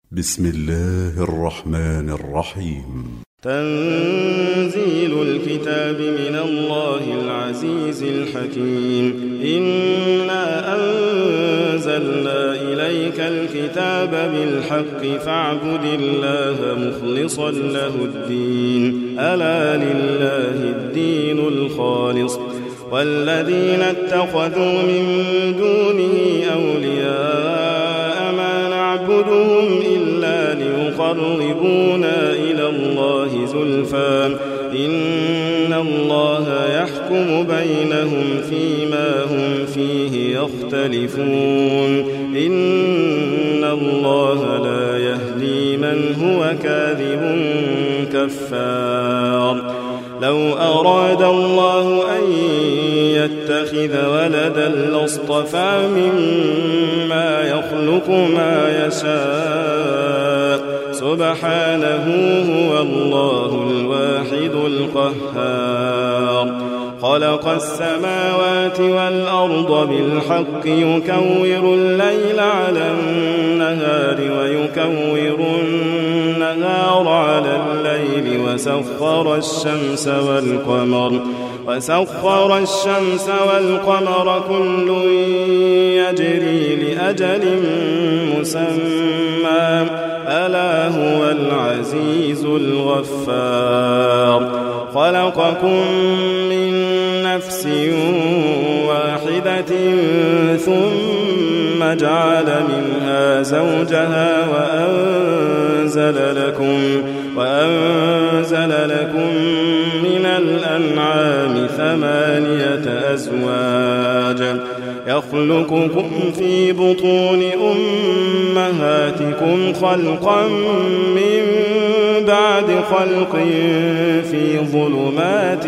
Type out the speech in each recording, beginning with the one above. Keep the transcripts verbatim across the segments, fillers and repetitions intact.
بسم الله الرحمن الرحيم. تنزيل الكتاب من الله العزيز الحكيم. إنا أنزلنا إليك الكتاب بالحق فاعبد الله مخلصا له الدين ألا لله الدين الخالص والذين اتخذوا من دونه أولياء ما نعبدهم إلا ليقربونا إلى الله زلفى إن الله يحكم بينهم فيما هم فيه يختلفون إن الله لا يهدي من هو كاذب كفار. لو أراد الله أن يتخذ ولدا لاصطفى مما يخلق ما يشاء سبحانه هو الله الواحد القهار. خلق السماوات والأرض بالحق يكور الليل على النهار ويكور النهار على الليل وسخر الشمس والقمر وسخر الشمس والقمر كل يجري لأجل مسمى ألا هو العزيز الغفار. خلقكم من نفس واحدة ثم جعل منها زوجها وأنزل لكم وأنزل لكم من الأنعام ثمانية أزواج يخلقكم في بطون أمهاتكم خلقا من بعد خلق في ظلمات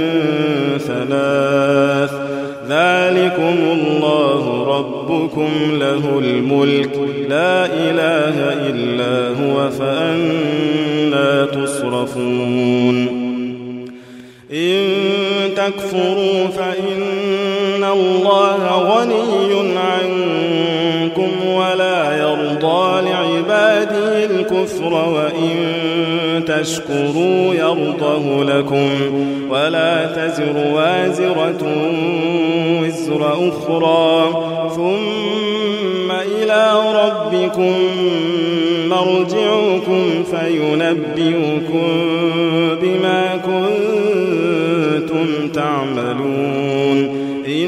ثلاث ذلكم الله ربكم له الملك لا إله إلا هو فأنى تصرفون. إن تكفروا فإن الله غني عنكم ولا يرضى لعباده الكفر وإن تشكروا يرضه لكم ولا تزر وازرة وزر أخرى ثم إلى ربكم مرجعكم فينبئكم بما كنتم تعملون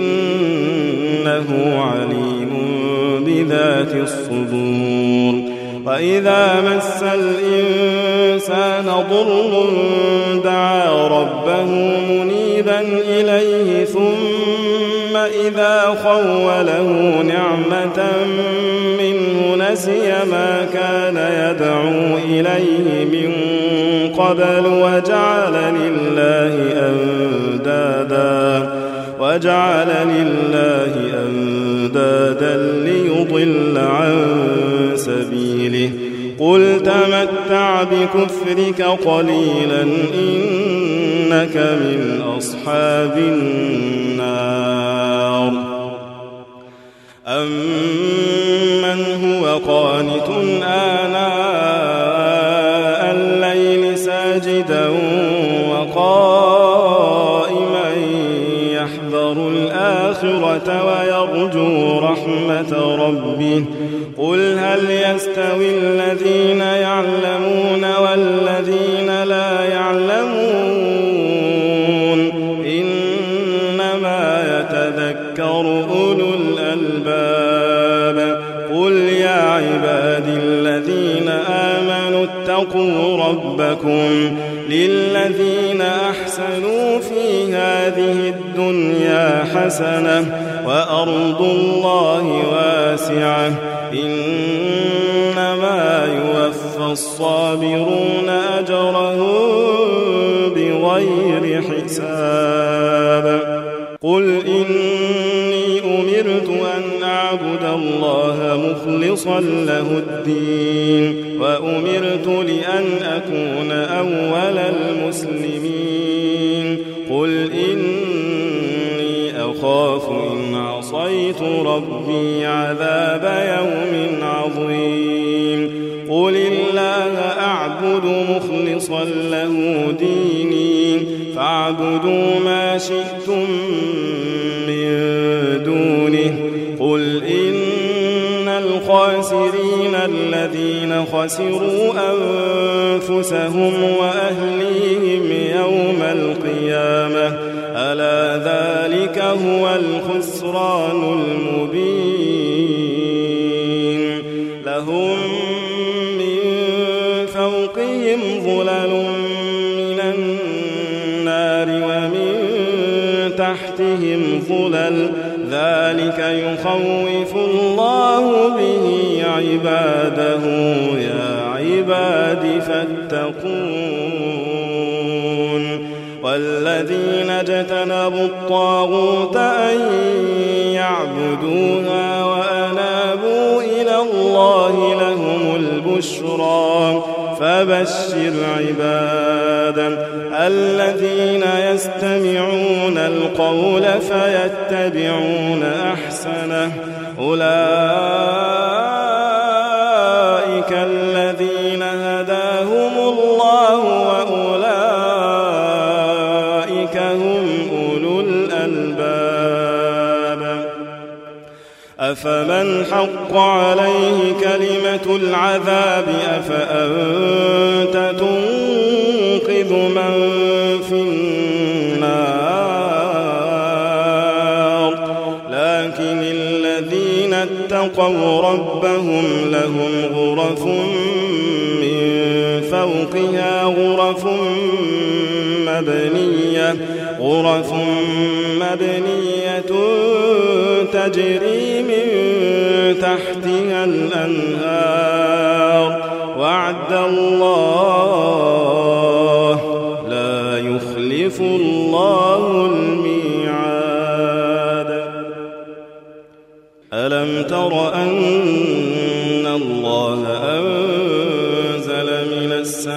إنه عليم بذات الصدور. وإذا مس الإنسان ضر دعا ربه منيبا إليه ثم إذا خوله نعمة منه نسي ما كان يدعو إليه من قبل وجعل لله أندادا وجعل لله أندادا ليضل عن سبيله. قل تمتع بكفرك قليلا إنك من أصحاب النار. أمن هو قانت آناء الليل ساجدا وقائما يحذر الآخرة ويرجو رحمة ربه قل هل يستوي الذين يعلمون والذين لا يعلمون إنما يتذكر أولو الألباب. قل يا عبادي الذين آمنوا اتقوا ربكم للذين أحسنوا في هذه الدنيا حسنة وأرض الله واسعة إنما يوفى الصابرون أجرهم بغير حساب. قل إني أمرت أن أعبد الله مخلصا له الدين وأمرت لأن أكون أول المسلمين. قل إني أخاف إن عصيت ربي عذاب يوم عظيم. قل الله أعبد مخلصا له ديني فاعبدوا ما شئتم من دونه قل إن الخاسرين الذين خسروا أنفسهم وأهليهم يوم القيامة ألا ذلك هو الخسران المبين لهم من فوقهم ظلل من النار ومن تحتهم ظلل ذلك يخوف الله به عباده يا عباد فاتقون والذين اجتنبوا الطاغوت أن يعبدوها وأنابوا إلى الله لهم البشرى فبشر عبادا الذين يستمعون القول فيتبعون أحسنه أولئك الذين هداهم الله وأولئك هم أولو الألباب أفمن حق عليه كلمة العذاب أفأنت تنقذ من في النار لكن الذين اتقوا ربهم لهم غرف من فوقها غرف مبنية غرف مبنية تجري من تحتها الأنهار وعد الله لا يخلف الله الميعاد ألم تر أن الله أنزل من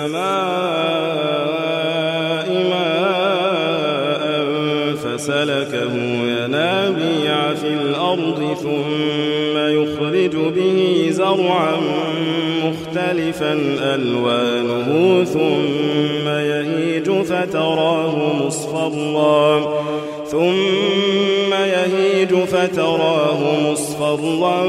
السماء ماء فسلكه ينابيع في الأرض ثم يخرج به زرعا مختلفا ألوانه ثم يهيج فتراه مصفرا ثم يهيج فتراه مصفرا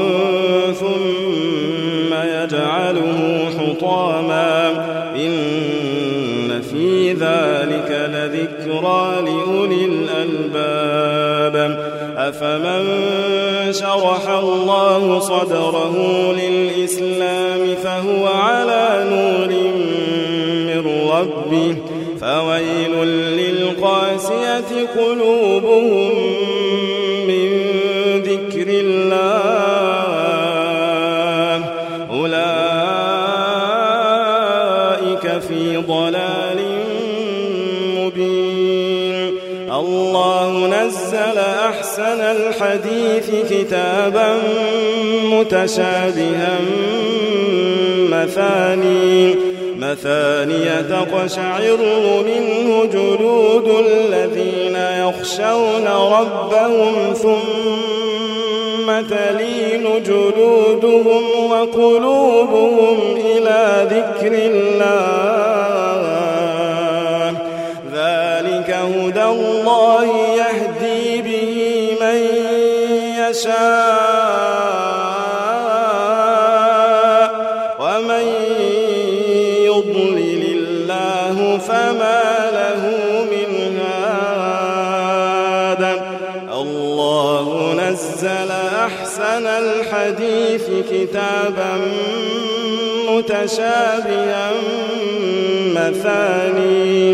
ثم يجعله حطاما إن في ذلك لذكرى لأولي الألباب أفمن شرح الله صدره للإسلام فهو على نور من ربه فويل للقاسية قلوبهم من ذكر الله أولئك في ضلال مبين الله نزل أحسن الحديث كتابا متشابها مثاني مثانية تقشعر منه جلود الذين يخشون ربهم ثم تلين جلودهم وقلوبهم إلى ذكر الله ذلك هدى الله يهدي به من يشاء ومن يضلل الله فما له من هاد الله نزل أحسن الحديث كتابا متشابها مثاني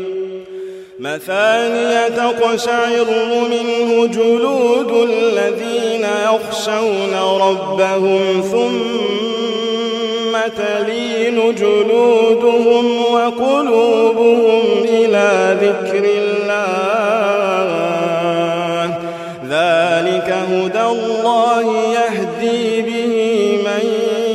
مثانية تقشعر منه جلود الذين يخشون ربهم ثم تلين جلودهم وقلوبهم إلى ذكر الله ذلك هدى الله يهدي به من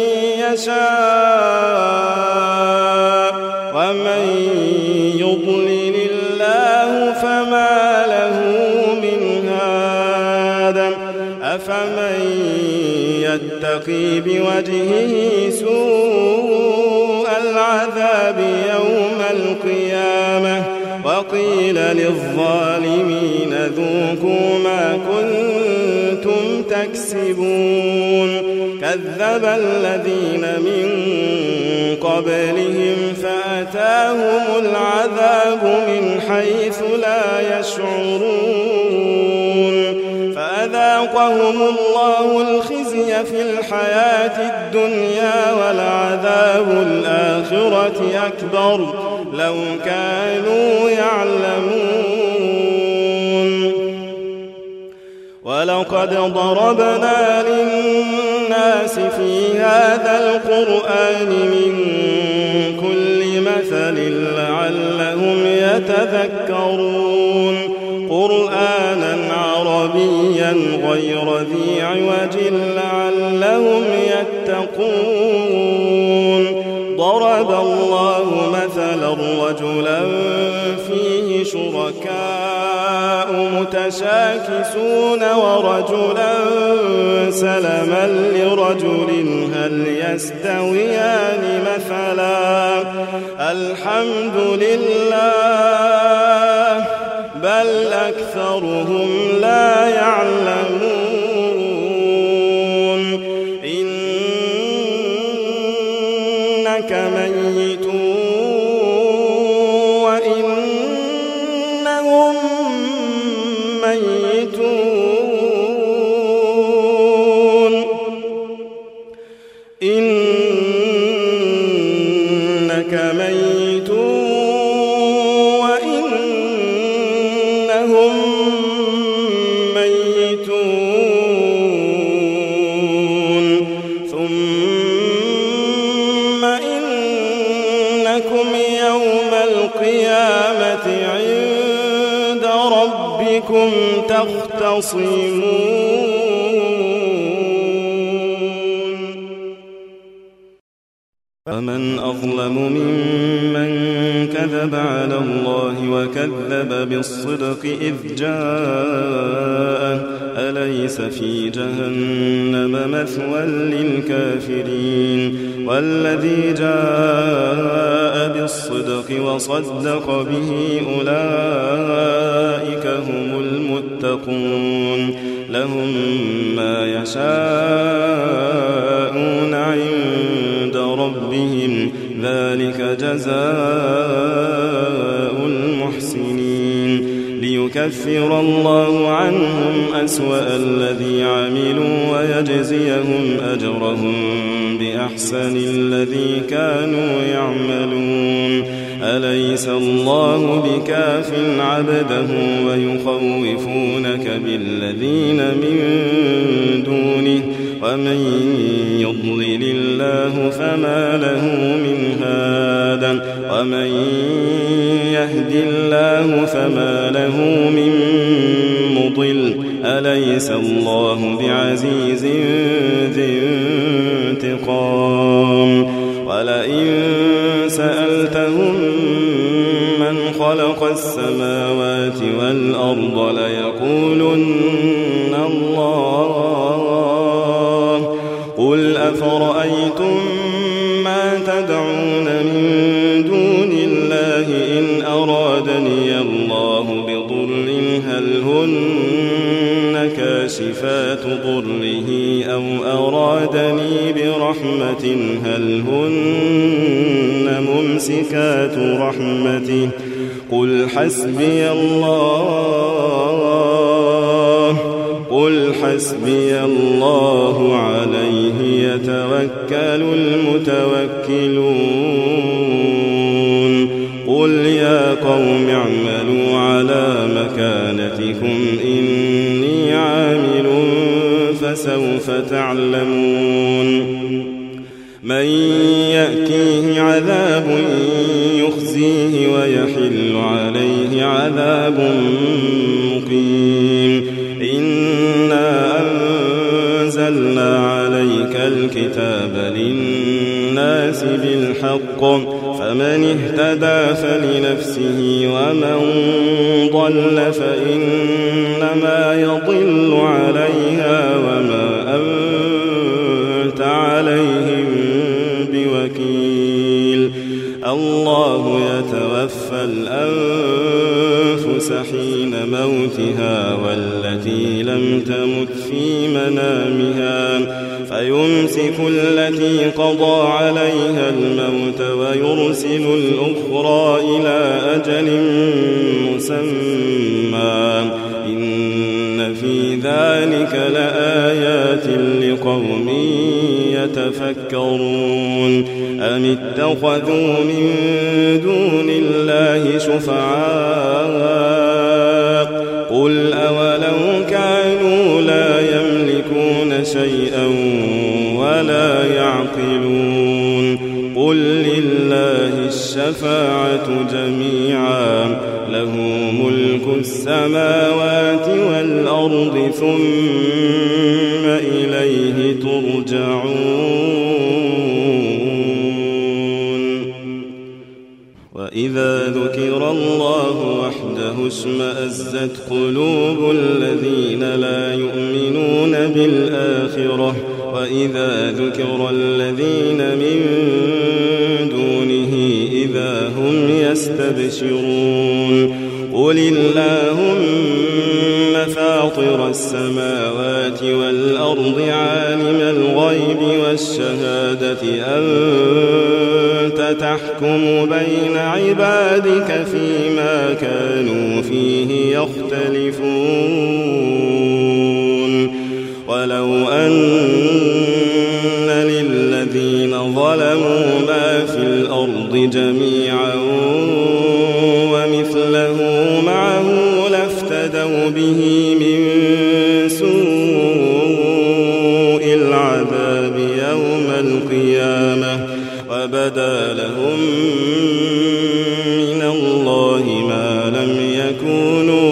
يشاء ومن يضلل الله فما له من هاد أفمن يتقي بوجهه سوء للظالمين ذوقوا ما كنتم تكسبون كذب الذين من قبلهم فأتاهم العذاب من حيث لا يشعرون فأذاقهم الله الخزي في الحياة الدنيا ولعذاب الآخرة أكبر لو كانوا يعلمون ولقد ضربنا للناس في هذا القرآن من كل مثل لعلهم يتذكرون قرآنا عربيا غير ذي عوج لعلهم يتقون ضرب الله مثلا رجلا فيه شركاء متشاكسون ورجلا سلما لرجل هل يستويان مثلا الحمد لله بل أكثرهم لا يعلمون إنك ميت وإنهم ميتون إنك ميت وإنهم ميتون ثم إنكم يوم القيامة عند ربكم تختصمون فمن أظلم ممن كذب على الله وكذب بالصدق إذ جاءه أليس في جهنم مثوى للكافرين والذي جاء بالصدق وصدق به أولئك هم المتقون لهم ما يشاءون عند ربهم ذلك جزاء المحسنين ليكفر الله عنهم أسوأ الذي عملوا ويجزيهم أجرهم بأحسن الذي كانوا يعملون أليس الله بكاف عبده ويخوفونك بالذين من دونه ومن يضلل الله فما له من هاد ومن يهد الله فما له من مضل أليس الله بعزيز ذي انتقام ولئن سألتهم من خلق السماوات والأرض ليقولن الله قل أفرأيتم ما تدعون من دون الله إن أرادني الله بضر هل هن كاشفات ضره أو أرادني برحمة هل هن ممسكات رحمته قل حسبي الله قل حسبي الله عليه يتوكل المتوكلون قل يا قوم اعملوا على مكانتكم إني عامل فسوف تعلمون من يأتيه عذاب يخزيه ويحل عليه عذاب مقيم إنا أنزلنا عليك الكتاب للناس بالحق فمن اهتدى فلنفسه ومن ضل فإنما يضل عليها وما أنت عليهم بوكيل الله يتوفى الأنفس حين موتها والتي لم تمت في منامها فيمسك التي قضى عليها الموت ويرسل الأخرى إلى أجل مسمى إن في ذلك لآيات لقوم يتفكرون أم اتخذوا من دون الله شفعاء قل أولو كانوا لا يملكون شيئا ولا يعقلون قل لله الشفاعة جميعا له ملك السماوات والأرض ثم إليه ترجعون وإذا ذكر الله وحده اشمأزت قلوب الذين لا يؤمنون بالآخرة وإذا ذكر الذين من دونه إذا هم يستبشرون قل اللهم فاطر السماوات والأرض عالم الغيب والشهادة أنت تحكم بين عبادك فيما كانوا فيه يختلفون ولو أن للذين ظلموا ما في الأرض جميعا ومثله معه لافتدوا به من سوء العذاب يوم القيامة وبدا لهم من الله ما لم يكونوا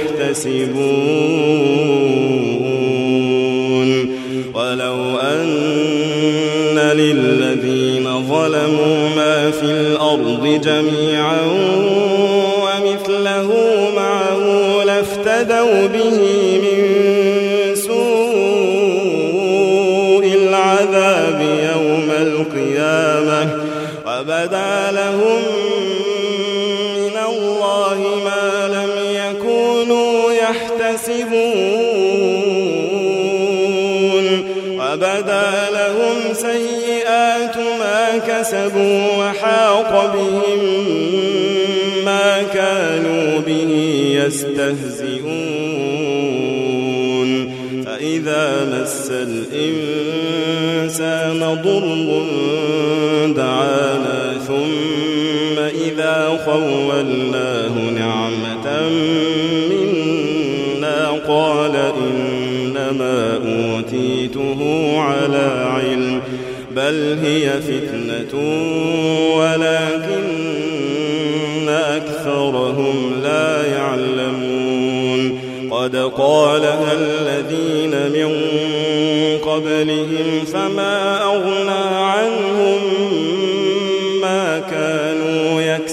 يحتسبون ولو أن للذين ظلموا ما في الأرض جميعا ومثله معه لافتدوا به من سوء العذاب يوم القيامة وبدا لهم من الله ما لم يكونوا يحتسبون وبدا لهم سيئات ما كسبوا وحاق بهم ما كانوا به يستهزئون فإذا مس الإنسان ضر دعانا ثم إذا خولناه نعمة منا قال إنما أوتيته على علم بل هي فتنة ولكن أكثرهم لا يعلمون قد قالها الذين من قبلهم فما أغنى عنهم ما كانوا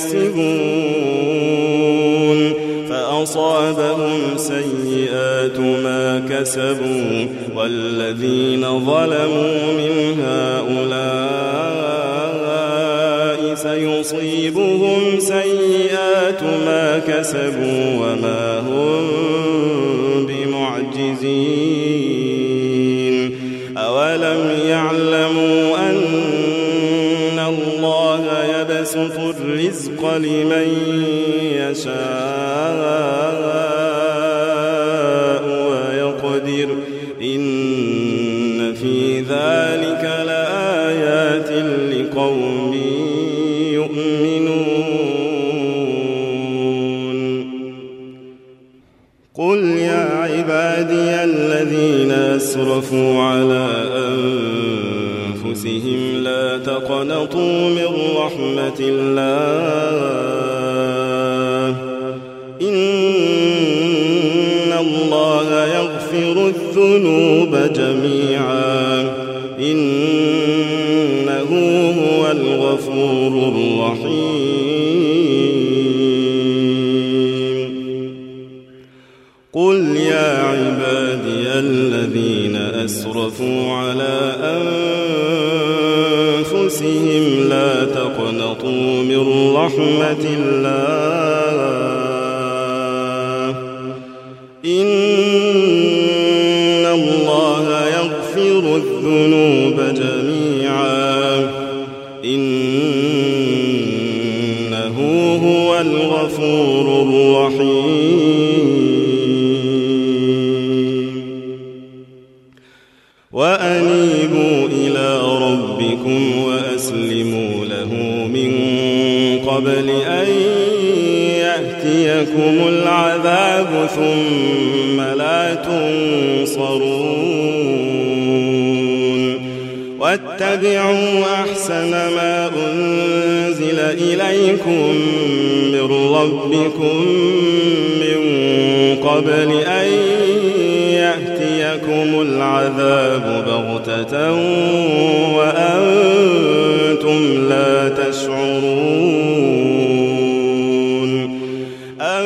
يكسبون فأصابهم سيئات ما كسبوا والذين ظلموا من هؤلاء سيصيبهم سيئات ما كسبوا وما هم بمعجزين أولم يعلموا أن الله يبسط الرزق لمن يشاء ويقدر إن في ذلك لآيات لقوم يؤمنون قل يا عبادي الذين أسرفوا على أنفسهم لا تقنطوا من رحمة الله إن الله يغفر الذنوب جميعا إنه هو الغفور الرحيم قل يا عبادي الذين أسرفوا على أنفسهم لا تقنطوا من رحمة الله إن الله يغفر الذنوب جميعا إنه هو الغفور الرحيم وأنيبوا إلى ربكم وأسلموا له من قبل أن يأتيكم العذاب ثم لا تنصرون واتبعوا أحسن ما أنزل إليكم من ربكم من قبل أن يأتيكم العذاب بغتة وأنتم لا تشعرون أن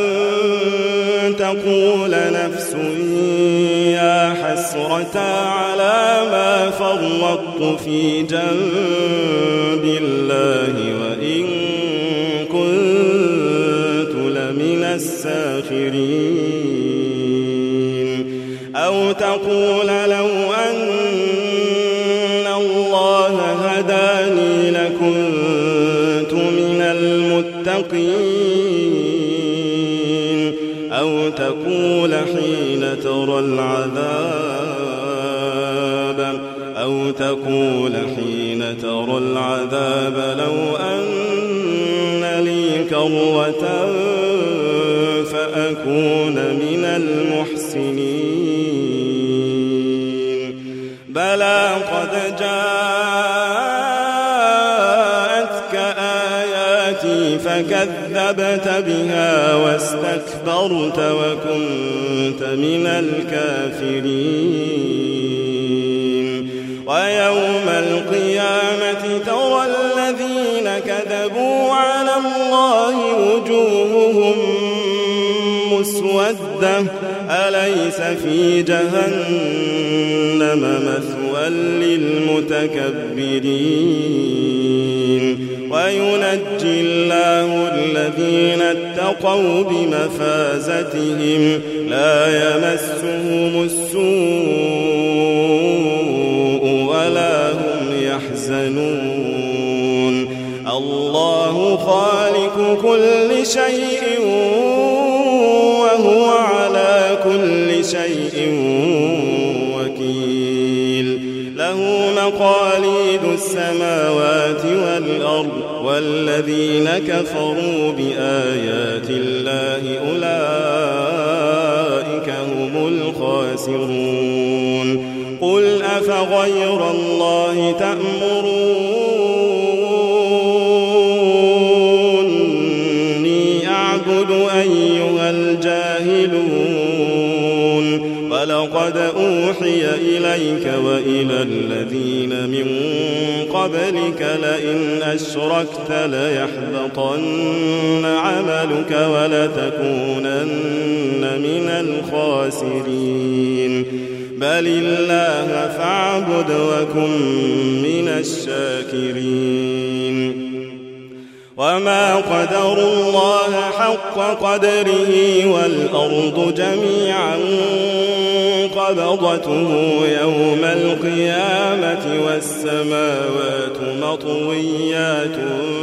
تقول نفس يا حسرة على ما فرطت في جنب الله وإن كنت لمن الساخرين أو تقول لو أن الله هداني لكنت من المتقين أو تقول حين ترى العذاب أو تقول حين ترى العذاب لو أن لي كرة فأكون من المحسنين بلى قد جاءتك آياتي فكذبت بها واستكبرت وكنت من الكافرين ويوم القيامة ترى الذين كذبوا على الله وجوههم مسودة أليس في جهنم مثوى للمتكبرين وينجي الله الذين اتقوا بمفازتهم لا يمسهم السوء ولا هم يحزنون الله خالق كل شيء وهو على كل شيء وكيل له مقاليد السماوات والأرض والذين كفروا بآيات الله أولئك هم الخاسرون قل أفغير الله تأمروني أعبد أيها الجاهلون ولقد أوحي إليك وإلى الذين من قبلك لئن أشركت ليحبطن عملك ولتكونن من الخاسرين بل الله فاعبد وكن من الشاكرين وما قدروا الله حق قدره والأرض جميعا قبضته يوم القيامة والسماوات مطويات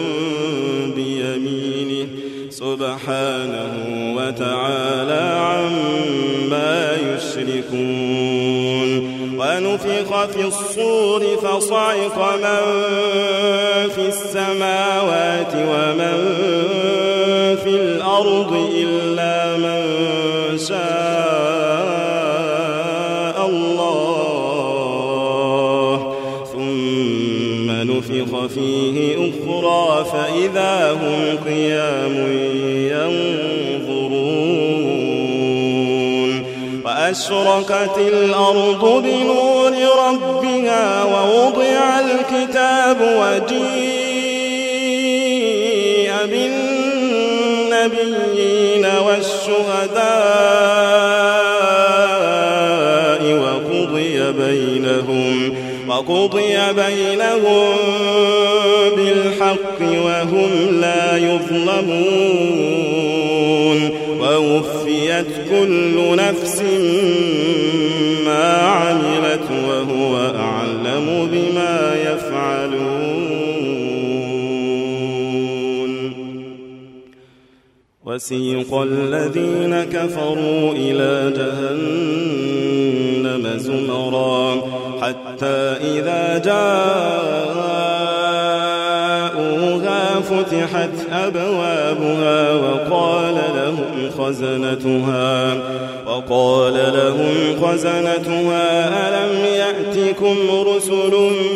بيمينه سبحانه وتعالى عما يشركون ونفخ في الصور فصعق من في السماوات ومن في الأرض إلا من شاء الله ثم نفخ فيه أخرى فإذا هم قيام ينظرون وأشرقت الأرض بنور ربها ووضع الكتاب وجيء بالنبيين والشهداء وقضي بينهم وقضي بينهم بالحق وهم لا يظلمون ووفيت كل نفس ما عملت وهو أعلم بما يفعلون. وسيق الذين كفروا إلى جهنم زمرا حتى إذا جاءوها فتحت أبوابها وقال لهم خزنتها وقال لهم خزنتها ألم يأتكم رسل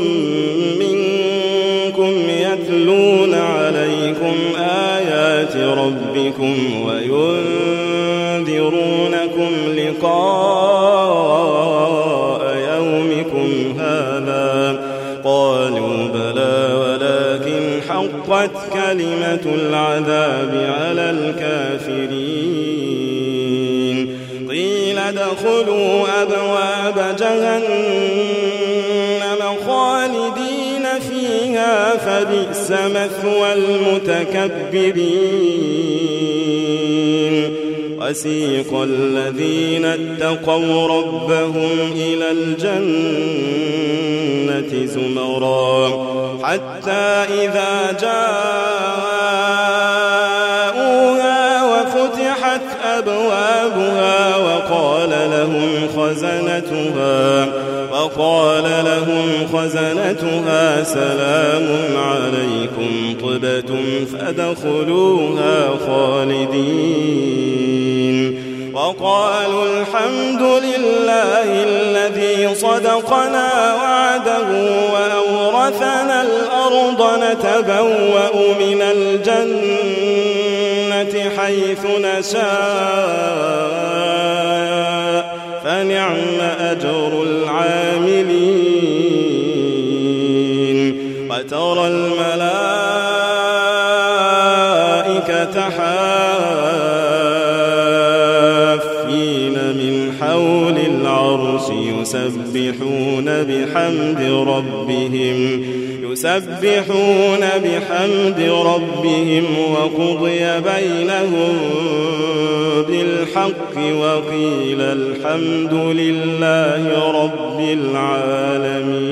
منكم يتلون عليكم آيات ربكم وينذرونكم لقاء يومكم هذا قالوا بلى ولكن حقت كلمة العذاب على الكافرين. قيل ادخلوا أبواب جهنم خالدين فيها فبئس مثوى المتكبرين. وسيق الذين اتقوا ربهم إلى الجنة زمرا حتى إذا جاءوها وفتحت أبوابها وقال لهم خزنتها وقال لهم خزنتها سلام عليكم طبتم فادخلوها خالدين. وقالوا الحمد لله الذي صدقنا وعده وأورثنا الأرض نتبوأ من الجنة حيث نشاء فنعم أجر العاملين. وترى الملائكة حافين من حول العرش يسبحون بحمد ربهم يسبحون بحمد ربهم وقضي بينهم بالحق وقيل الحمد لله رب العالمين.